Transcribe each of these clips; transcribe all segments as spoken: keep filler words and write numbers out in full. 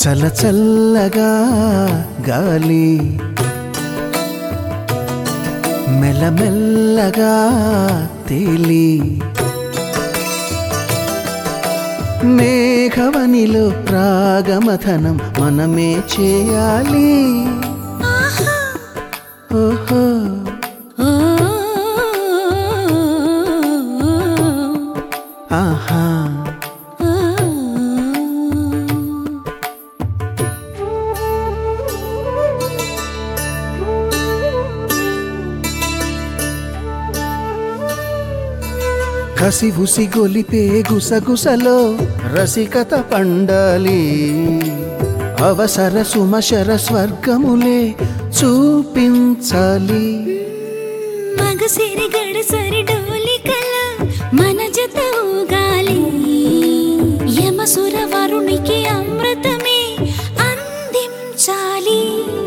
చల చల్లగా గాలి మెల్లమెల్లగా తేలి మేఘవనిలో రాగమథనం మనమే చేయాలి. ఓహో ఆహా కసి ఉసి గొలిపే గుసగుసలో రసికత పండాలి. అవసర సుమశర స్వర్గములే చూపించాలి. మగసిరి గడసరి డోలికల మన జత ఊగాలి. యమసుర వరునికి అమృతమే అందించాలి.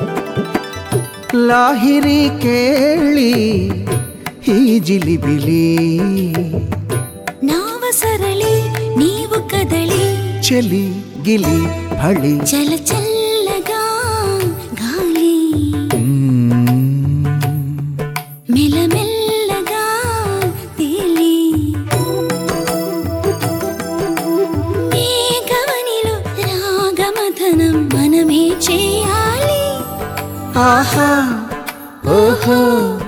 లాహిరి కేళి ఈ జిలిబిలి నావ సరళి నీవు కదలి చెలి గిలి భళి చల చల్లగా గాలి మెల్లమెల్లగా తేలి మేఘవనిలో రాగమథనం మనమే చేయాలి. ఆహా ఓహో